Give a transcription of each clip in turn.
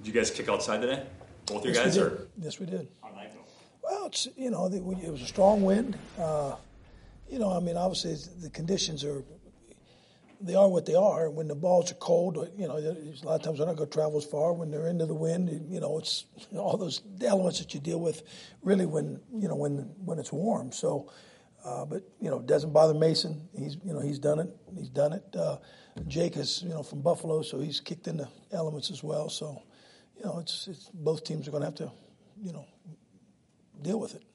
Did you guys kick outside today? Both your Yes, guys? we Or? did. Yes, we did. How'd that go? Well, it was a strong wind. Obviously the conditions they are what they are. When the balls are cold, a lot of times they're not going to travel as far. When they're into the wind, it's all those elements that you deal with really when it's warm. So, but it doesn't bother Mason. He's done it. He's done it. Jake is from Buffalo, so he's kicked in the elements as well. So, it's both teams are going to have to deal with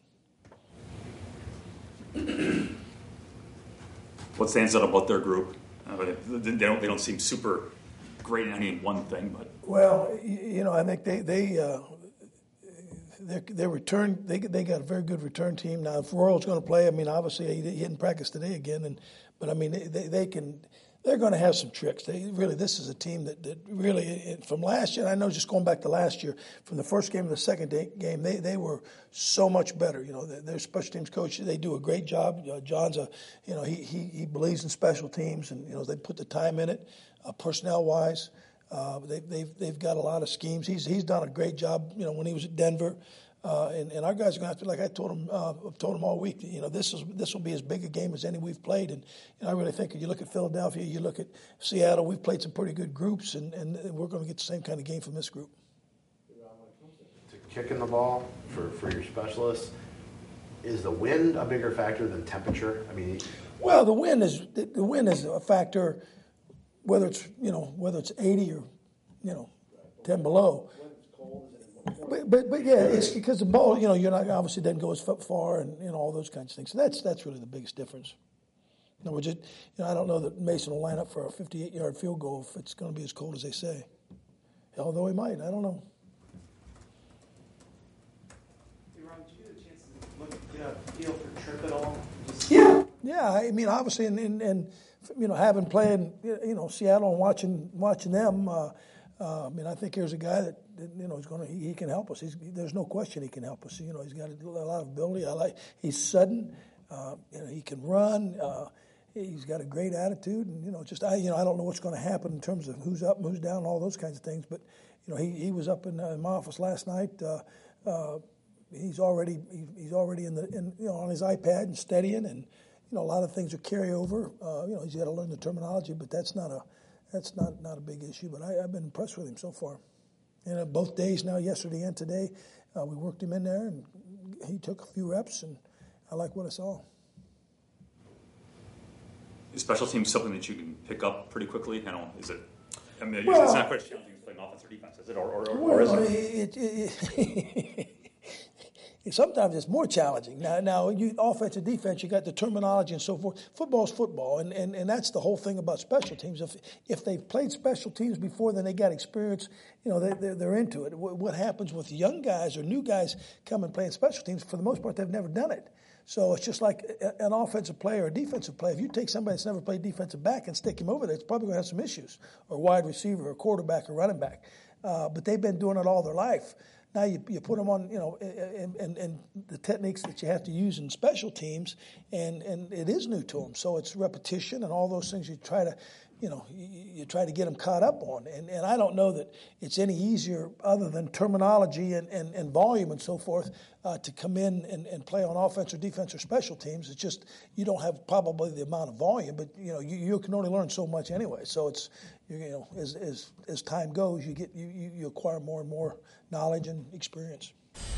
it. What stands out about their group? They don't seem super great in any one thing, but I think their return they got a very good return team. Now, if Royal's going to play, obviously he didn't practice today again, but they're going to have some tricks. This is a team that really, from last year, I know just going back to last year, from the first game to the second game, they were so much better. Their special teams coach, they do a great job. John's he believes in special teams, and they put the time in it, personnel wise. They've got a lot of schemes. He's done a great job. When he was at Denver. And our guys are going to have to, like I told them all week, this will be as big a game as any we've played. And I really think if you look at Philadelphia, you look at Seattle, we've played some pretty good groups, and we're going to get the same kind of game from this group. To kicking the ball for your specialists, is the wind a bigger factor than temperature? Well, the wind is a factor, whether it's 80 or 10 below. But yeah, it's because the ball, you're not obviously doesn't go as far and all those kinds of things. So that's really the biggest difference. I don't know that Mason will line up for a 58-yard field goal if it's going to be as cold as they say. Although he might, I don't know. Hey, Ron, did you get a chance to get a feel for Tripp at all? Yeah. Obviously, and having played Seattle and watching them. I think here's a guy that he can help us. There's no question he can help us. He's got a lot of ability. He's sudden. He can run. He's got a great attitude, and I don't know what's going to happen in terms of who's up, who's down, all those kinds of things. But he was up in my office last night. He's already on his iPad and studying, and a lot of things are carryover. He's got to learn the terminology, but that's not a big issue. But I've been impressed with him so far. And both days now, yesterday and today, we worked him in there, and he took a few reps, and I like what I saw. Is special teams something that you can pick up pretty quickly? Is it? It's not quite challenging playing offense or defense, is it? Or is it? Sometimes it's more challenging. Now, you offense and defense, you got the terminology and so forth. Football's football, and that's the whole thing about special teams. If they've played special teams before, then they got experience. They're into it. What happens with young guys or new guys coming playing special teams? For the most part, they've never done it. So it's just like an offensive player or a defensive player. If you take somebody that's never played defensive back and stick him over there, it's probably going to have some issues. Or wide receiver, or quarterback, or running back. But they've been doing it all their life. Now you put them on, and the techniques that you have to use in special teams, and it is new to them. So it's repetition and all those things you try to, you try to get them caught up on. And I don't know that it's any easier other than terminology and volume and so forth to come in and play on offense or defense or special teams. It's just you don't have probably the amount of volume, but you can only learn so much anyway. So it's as time goes, you acquire more and more knowledge and experience.